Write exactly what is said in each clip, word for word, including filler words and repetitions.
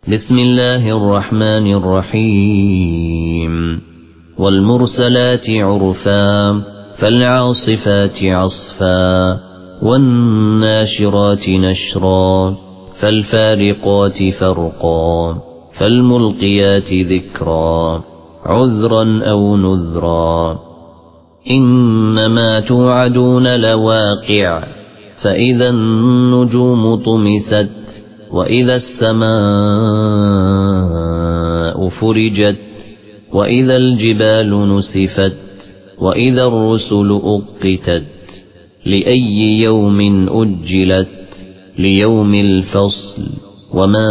بسم الله الرحمن الرحيم والمرسلات عرفا فالعاصفات عصفا والناشرات نشرا فالفارقات فرقا فالملقيات ذكرا عذرا أو نذرا إنما توعدون لواقع فإذا النجوم طمست وإذا السماء فرجت وإذا الجبال نسفت وإذا الرسل أقتت لأي يوم أجلت ليوم الفصل وما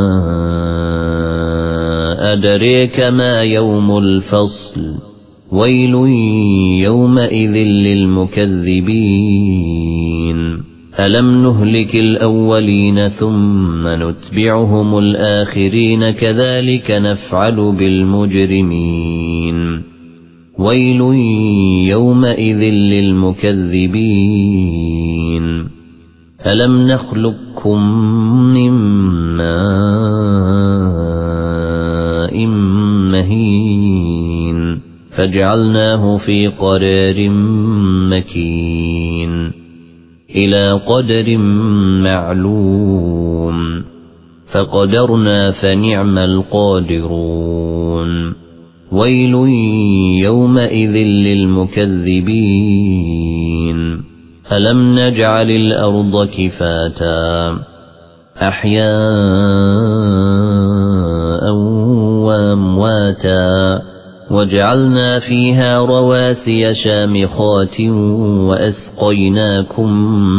أدريك ما يوم الفصل ويل يومئذ للمكذبين ألم نهلك الأولين ثم نتبعهم الآخرين كذلك نفعل بالمجرمين ويل يومئذ للمكذبين ألم نخلقكم من ماء مهين فجعلناه في قرار مكين إلى قدر معلوم فقدرنا فنعم القادرون ويل يومئذ للمكذبين ألم نجعل الأرض كفاتا أحياء وأمواتا وجعلنا فيها رواسي شامخات وأسقيناكم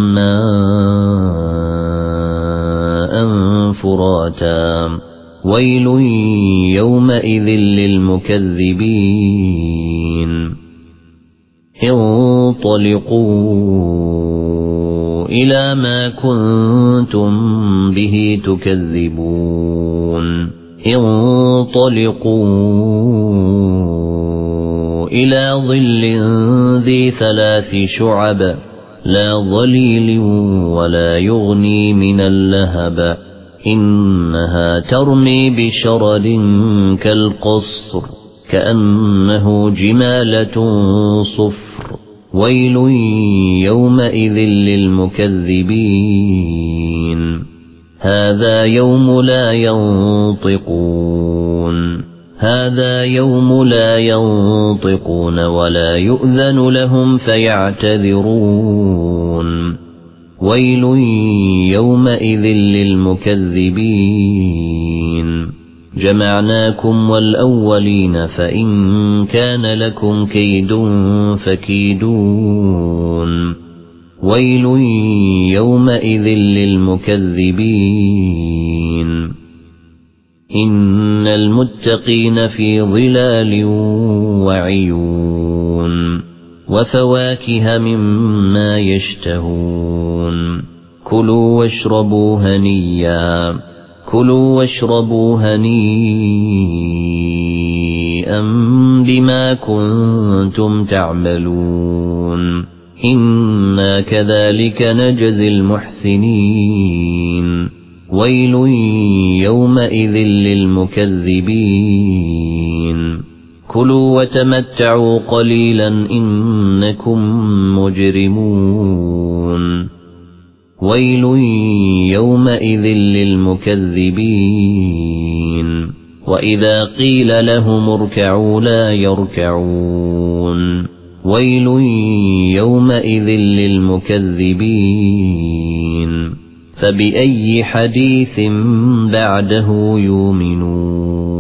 ماء فراتا ويل يومئذ للمكذبين انطلقوا إلى ما كنتم به تكذبون انطلقوا إلى ظل ذي ثلاث شعب لا ظليل ولا يغني من اللهب إنها ترمي بشرر كالقصر كأنه جمالة صفر ويل يومئذ للمكذبين هذا يوم لا ينطقون هذا يوم لا ينطقون ولا يؤذن لهم فيعتذرون ويل يومئذ للمكذبين جمعناكم والأولين فإن كان لكم كيد فكيدون ويل يومئذ للمكذبين إن المتقين في ظلال وعيون وفواكه مما يشتهون كلوا واشربوا هنيئا كلوا واشربوا هنيئا بما كنتم تعملون إنا كذلك نجزي المحسنين ويل يومئذ للمكذبين كلوا وتمتعوا قليلا إنكم مجرمون ويل يومئذ للمكذبين وإذا قيل لهم اركعوا لا يركعون ويل يومئذ للمكذبين فبأي حديث بعده يؤمنون